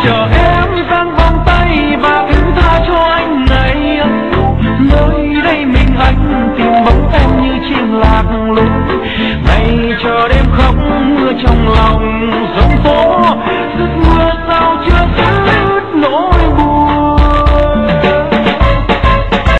chờ em giang vòng tay và thứ tha cho anh này. Nơi đây mình anh tìm bóng em như chim lạc lối, ngày chờ đêm khóc mưa trong lòng giông tố.